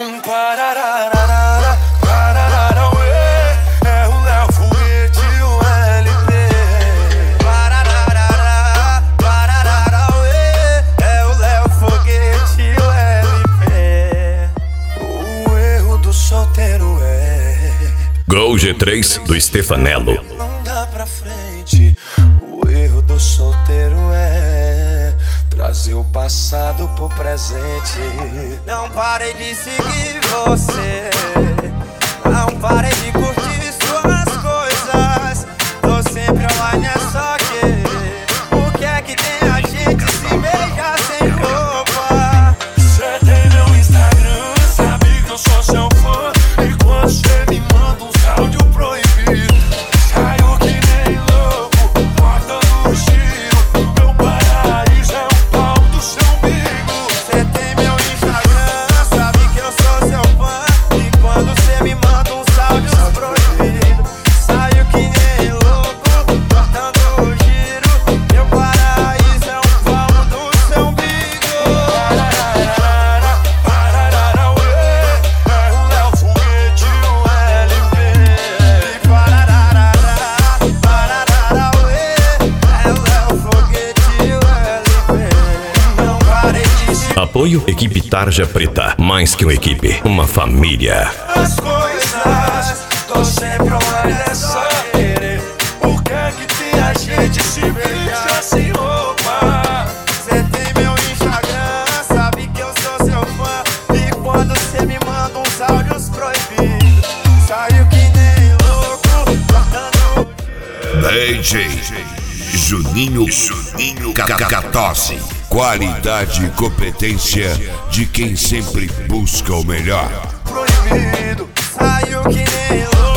Parararara, parararauê, é o Léo Foguete e o LP. Parararara, parararauê, é o Léo Foguete e o LP. O erro do solteiro é Gol G3 do Stefanello. não dá pra frente. O erro do solteiro é trazer o passado pro presente. Não parei de seguir você, não parei de curtir suas coisas. Tô sempre online, é só que o que é que tem a gente se beijar sem roupa? Cê tem meu Instagram, sabe que eu sou seu fã. E quando cê me manda uns áudio proibido, saio que nem louco, cortando o giro. Meu paraíso é o pau do seu umbigo. Cê tem meu Instagram, sabe que eu sou seu fã. E quando cê me manda uns áudios proibidos, saio que nem louco, cortando o giro. Meu paraíso é o pau do seu umbigo. Parararara, parararauê, é o Léo Foguete e o LP. Parararara, parararauê, é o Léo Foguete e o LP. Não parei de seguir Apoio Equipe Tarja Preta. Mais que uma equipe, uma família. as coisas. Tô sempre online, é só querer. O que é que tem a gente se beijar sem roupa? Cê tem meu Instagram, sabe que eu sou seu fã. E quando cê me manda uns áudios proibidos, saio que nem louco, cortando DJ Juninho Cacatosse. Qualidade e competência de quem sempre busca o melhor. proibido, saio que nem louco.